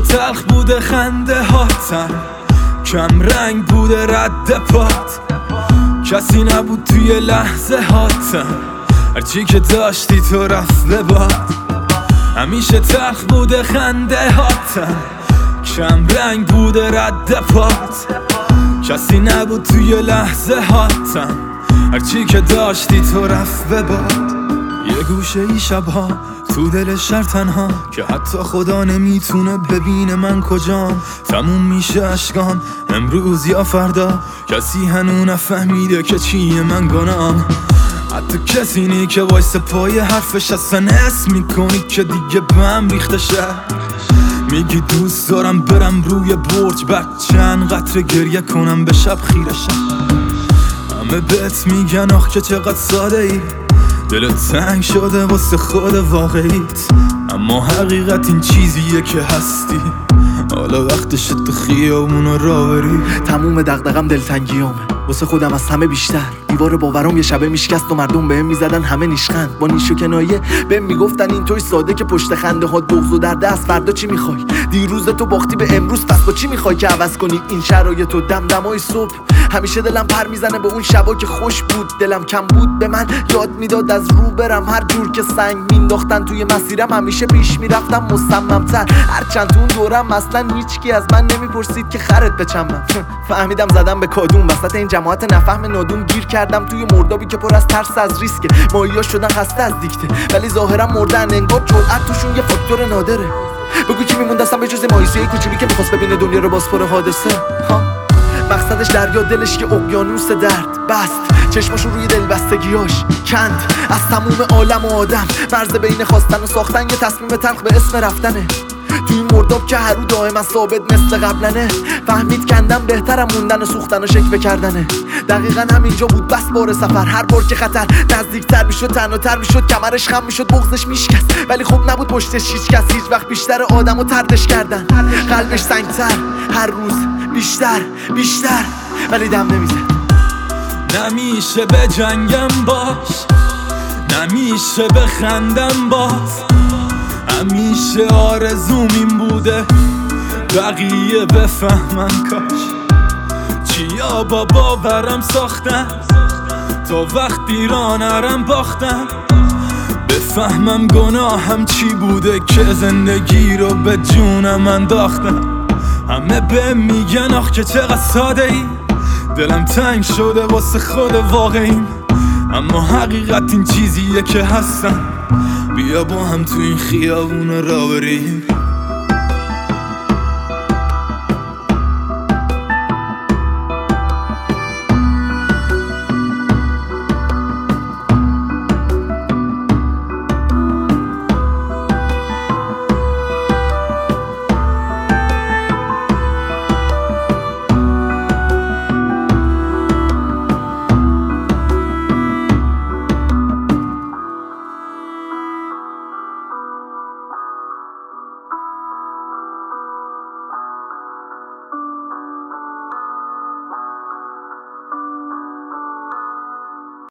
تلخ بوده خنده هاتم، کم رنگ بوده رد پات، کسی نبود توی لحظه هاتم، هرچی که داشتی تو رفت به باد. همیشه تلخ بوده خنده هاتم، کم رنگ بوده رد پات، کسی نبود توی لحظه هاتم، هرچی که داشتی تو رفت به باد. یه گوشه ای شبها تو دل شهر تنها که حتی خدا نمیتونه ببینه من کجام. تموم میشه اشکام امروز یا فردا، کسی هنو نفهمیده که چیه من گنام. حتی کسی نی که وایس پای حرفش اصلا اسم میکنی که دیگه بهم ریخته شه. میگی دوست دارم برم روی برج بعد چند قطره گریه کنم به شب خیره شم. همه بهت میگن آخ که چقدر ساده ای، دلت تنگ شده واسه خود واقعیت، اما حقیقت این چیزیه که هستی. حالا وقتش تو خیابون را بری. تموم دغدغم دلتنگیامه واسه خودم از همه بیشتر. دیوار باورام یه شبه میشکست و مردم بهم میزدن همه نیشخند. با نیش و کنایه بهم میگفتن این توی ساده که پشت خنده هات بغض و درد است. فردا چی میخوای؟ دیروز تو باختی به امروز، پس با چی میخوای که عوض کنی این شرایط و دمدمای صبح؟ همیشه دلم پر میزنه به اون شبا که خوش بود، دلم کم بود به من یاد میداد از رو برم. هر جور که سنگ مینداختن توی مسیرم همیشه پیش میرفتم مصمم‌تر. هرچند تو اون دورم اصلا هیچکی از من نمیپرسید که خرت بچمم. فهمیدم زدم به کادوم وسط این جماعت نفهم نادون. گیر کردم توی مردابی که پر از ترس از ریسکه. ماهیا شدن خسته از دیکته ولی ظاهرا مردن، انگار جرأت توشون یه فاکتور نادره. بگو کی میموند اصلا به جز مایوسی کوچولی که میخواست ببینه دنیا رو باز پر حادثه ها؟ مقصدش دریا، دلش که اقیانوس درد بست، چشماشو روی دلبستگیاش کند از تموم عالم و آدم. مرز بین خواستن و ساختن یه تصمیم تلخ به اسم رفتنه. تو این مرداب که هر رو دائما ثابت مثل قبلنه. فهمید کندن بهترم موندن و سوختن و شکوه کردنه. دقیقا همینجا بود بس بار سفر. هر بار که خطر نزدیکتر میشد تنهاتر میشد، کمرش خم میشد بغضش میشکست، ولی خب نبود پشتش هیچ کس. هیچ وقت بیشتر آدمو طردش کردن، قلبش سنگتر هر روز بیشتر بیشتر، ولی دم نمیزد. نمیشه به جنگم باش، نمیشه بخندم باز، همیشه آرزوم این بوده بقیه بفهمن کاش. چیا با باورم ساختم تا وقتی را نرم باختم، بفهمم گناهم چی بوده که زندگی رو به جونم انداختم. همه به میگن آخ که چقدر ساده ای، دلم تنگ شده واسه خود واقعیم، اما حقیقت این چیزیه که هستم. بیا با هم تو این خیابون را بریم.